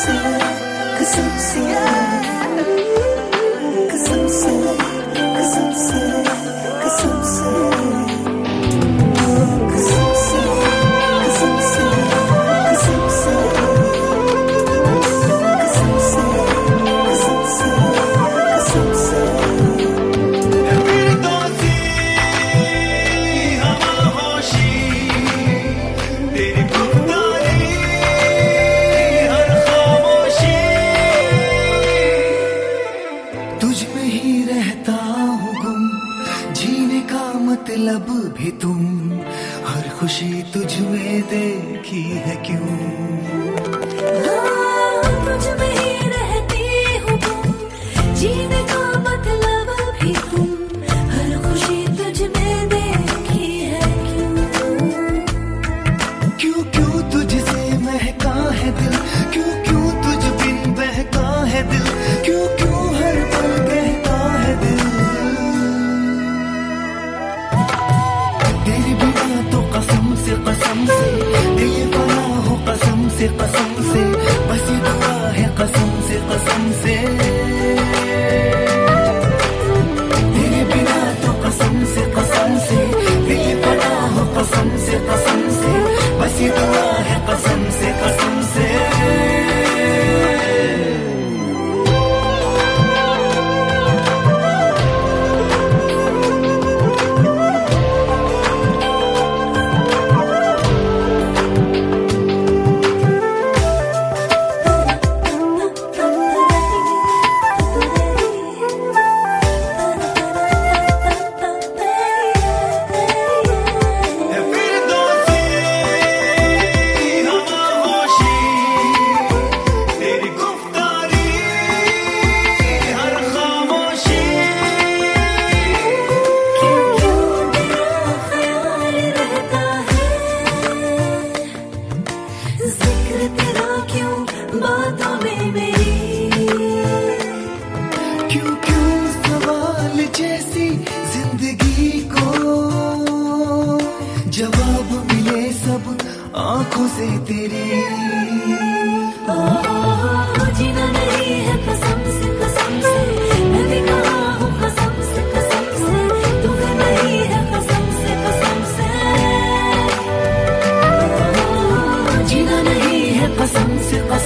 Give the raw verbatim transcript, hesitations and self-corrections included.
से कसम से कसम से कसम से कसम से कसम से कसम से कसम से कसम से कसम से कसम से फिर दोस्ती हवा होशी तेरी गुफ्तारी हर खामोशी तुझ में ही रहता हूँ गुम जीने का मतलब भी तुम हर खुशी तुझ में देखी है क्यों तुझ में ही रहती हूँ गुम जीने का मतलब भी तुम हर खुशी तुझ में देखी है क्यों क्यों क्यों तुझसे महका है दिल क्यों क्यों तुझ बिन बहका है दिल क्यों क्यों हर पल कहता है दिल तेरे बिना तो कसम से कसम से दिल फना हो कसम से कसम से बस ये दुआ है कसम से कसम से तेरे बिना तो कसम से कसम से दिल फना हो कसम से कसम से बस ये दुआ है कसम से कसम से फिर दोस्ती हवा होशी तेरी गुफ्तारी हर खामोशी क्यों क्यों तेरा ख्याल रहता है जिक्र तेरा क्यों बातों में मेरी क्यों क्यों सवाल जैसी जिंदगी को जवाब मिले सब आंखों से तेरी जीना नहीं है कसम से कसम से मैं भी कहा हूँ कसम से कसम से तू भी नहीं है कसम से कसम से जीना नहीं है कसम से कसम